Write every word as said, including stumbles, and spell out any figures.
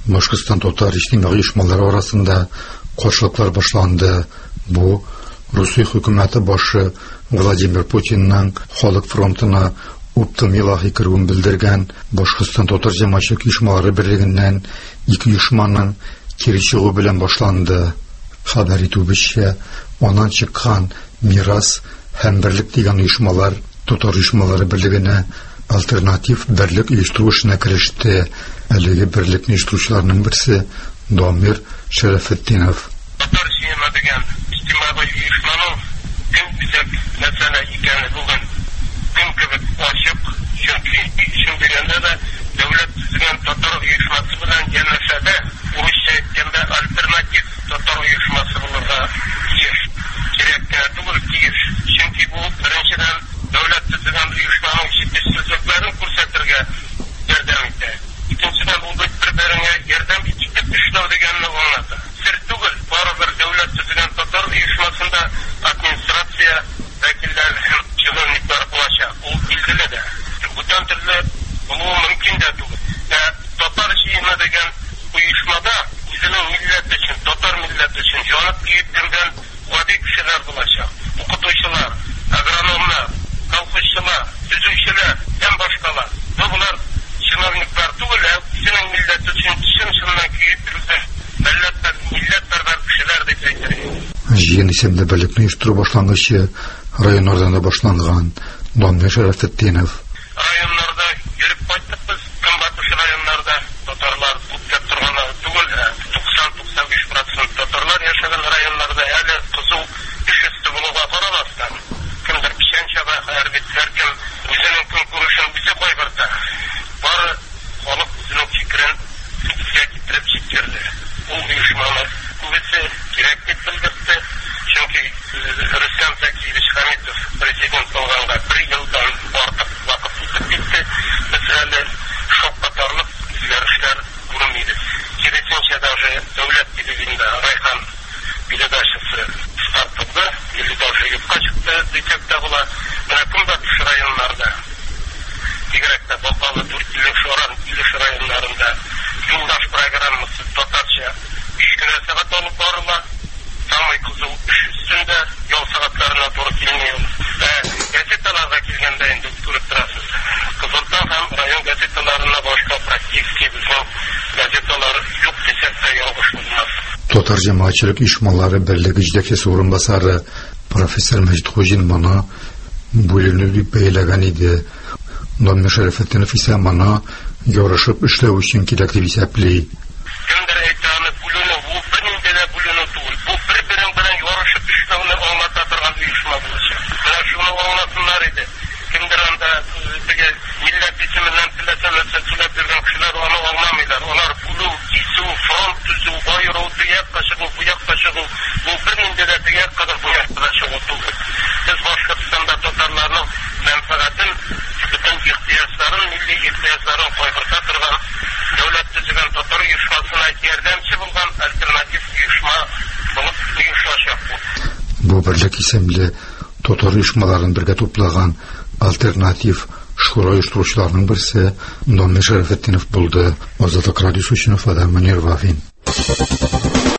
Башкортстан татар иҗтимагый оешмалары арасында каршылыклар башланды. Бу Русия хөкүмәте башы Владимир Путинның Халык фронтына уптым илаһи кирүен белдергән Башкортстан татар җәмәгать оешмалары берлегеннән ике оешманың кире чыгу белән башланды. Хәбәр итүебезчә, аннан чыккан Мирас һәм Берлек дигән оешмалар татар оешмалары берлегенә альтернатив берлек оештыру эшенә кереште. Әлеге берлекне оештыручыларның берсе Дамир Шәрәфетдинов. Татар җыелма дигән иҗтимагый оешманың көн бизәк мәсьәлә икәнлеге бүген көн кебек ачык, чөнки ишен биргәндә дә дәүләт төзегән татар оешмасы белән янәшәдә урысча әйткәндә альтернатив татар оешмасы булырга тиеш. Кирәк тә түгел тиеш. Чөнки бу беренчедән дәүләт төзегән оешманың җитешсезлекләрен күрсәтергә ярдәм итә. Икенчедән бу бер-беренә ярдәм итеп эшләү дигәнне аңлата. Сер түгел, барыбер дәүләт төзегән татар оешмасында администрация вәкилләре һәм чиновниклар булачак. Ул билгеле дә. Бүтән төрле булуы мөмкин дә түгел. Татар җыелма дигән оешмада үзенең милләт өчен, татар милләте өчен җанып киеп йөргән гади кешеләр булачак. Укытучылар, агрономнар, колхозчылар, төзүчеләр һәм башкалар. Булар чиновниклар түгел, үзенең милләт өчен чын-чыннан киеп йөргән милләт-милләт кешеләр дип әйтергә. Җыен исемле берлекне оештыру башлангычы районнарда да башланган. Дамир Шәрәфетдинов. Районнарда йөреп кайттык без, көнбатыш районнарда татарлар күптәп торганнар түгел, туксан-туксан биш процент татарлар яшәгән районнарда әле кызу эш өсте булуга карамастан, кемдер печән чаба, һәрбит һәркем үзенең көнкүрешен үзе кайгырта. Бары халык үзенең фикерен сүзгә китереп җиткерде. Ул оешманы күбесе кирәк дип белдерде, чөнки Рөстәм Зәкиевич Хәмитов президент булганга бер елдан артык вакыт үтеп китте. Без әле шок катарлык үзгәрешләр күрмибез. Киресенчә даже дәүләт телевидениесында Райхан передачасы стартылды, или даже юкка чыкты дисәк тә була. Менә көнбатыш районнарда, бигрәк тә Бакалы, Дүртөйле, Шоран, Илеш районнарында юлдаш программасы татарча өч көнә сәгать алып барыла. Самый кызу эш өстендә ял сәгатьләренә туры килмәй. Газеталарга килгәндә инде күреп торасыз. Кызылтау һәм район газеталарына башка практически безнең газеталар юк дисәк тә ялгыш булмас. Татар җәмәгатьчелек оешмалары берлеге җитәкчесе урынбасары профессор Мәҗит Хуҗин моны бүленү дип бәяләгән иде. Дамир Шәрәфетдинов исә моны ярышып эшләү өчен кирәк дип исәпли. Кемдер әйтә, аны бүленү, бу бернинди дә бүленү түгел. Бу бер-берен белән ярышып эшләүне аңлата торган оешма булачак. Менә шуны аңласыннар иде. Кемдер анда теге милләт исеменнән теләсә-нәрсә сөйләп йөргән кешеләр аны аңламыйлар. Алар бүлү, кисү, фронт төзү, айыру, төякка чыгу, буякка чыгу, бу бернинди дә төяк кадәр буякка чыгу түгел. Без Башкортстанда татарларның мәнфәгатен, бүтән ихтыяҗларын, милли ихтыяҗларын кайгырта торган дәүләт төзегән татар оешмасына ярдәмче булган альтернатив оешма булып оештырачак бу. Бу берлек исемле татар оешмаларын бергә туплаган альтернатив шура оештыручыларның берсе Дамир Шәрәфетдинов булды. Азатлык радиосы өчен Фадам Мөнир Вафин.